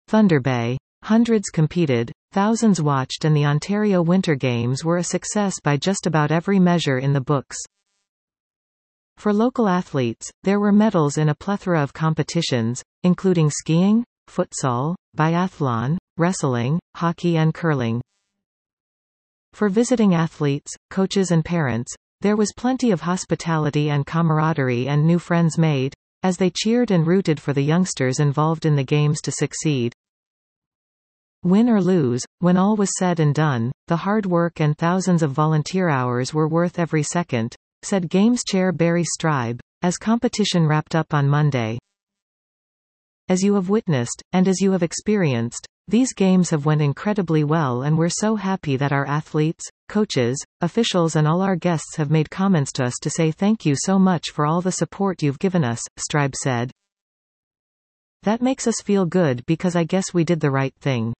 Thunder Bay. Hundreds competed, thousands watched, and the Ontario Winter Games were a success by just about every measure in the books. For local athletes, there were medals in a plethora of competitions, including skiing, futsal, biathlon, wrestling, hockey and curling. For visiting athletes, coaches and parents, there was plenty of hospitality and camaraderie and new friends made, as they cheered and rooted for the youngsters involved in the games to succeed. Win or lose, when all was said and done, the hard work and thousands of volunteer hours were worth every second, said Games Chair Barry Stribe, as competition wrapped up on Monday. As you have witnessed, and as you have experienced, these games have went incredibly well, and we're so happy that our athletes, coaches, officials and all our guests have made comments to us to say thank you so much for all the support you've given us, Stribe said. That makes us feel good because I guess we did the right thing.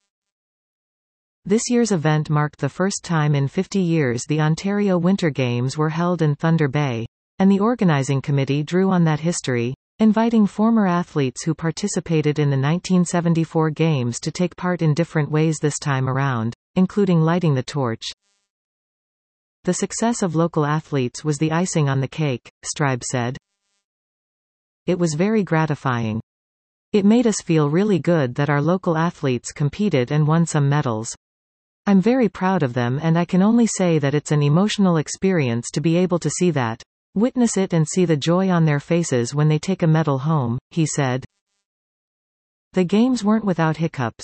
This year's event marked the first time in 50 years the Ontario Winter Games were held in Thunder Bay, and the organizing committee drew on that history, inviting former athletes who participated in the 1974 Games to take part in different ways this time around, including lighting the torch. The success of local athletes was the icing on the cake, Stribe said. It was very gratifying. It made us feel really good that our local athletes competed and won some medals. I'm very proud of them, and I can only say that it's an emotional experience to be able to see that. Witness it and see the joy on their faces when they take a medal home, he said. The games weren't without hiccups.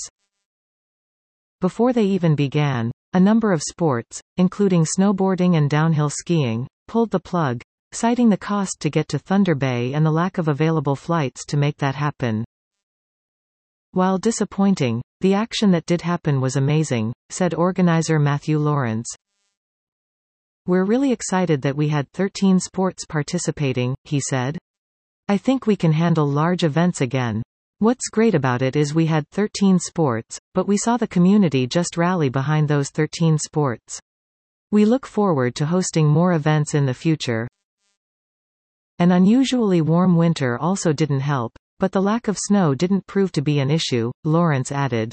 Before they even began, a number of sports, including snowboarding and downhill skiing, pulled the plug, citing the cost to get to Thunder Bay and the lack of available flights to make that happen. While disappointing, the action that did happen was amazing, said organizer Matthew Lawrence. We're really excited that we had 13 sports participating, he said. I think we can handle large events again. What's great about it is we had 13 sports, but we saw the community just rally behind those 13 sports. We look forward to hosting more events in the future. An unusually warm winter also didn't help, but the lack of snow didn't prove to be an issue, Lawrence added.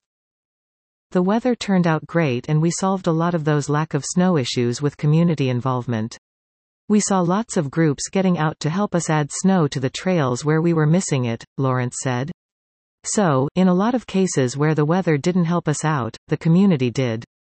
The weather turned out great and we solved a lot of those lack of snow issues with community involvement. We saw lots of groups getting out to help us add snow to the trails where we were missing it, Lawrence said. So, in a lot of cases where the weather didn't help us out, the community did.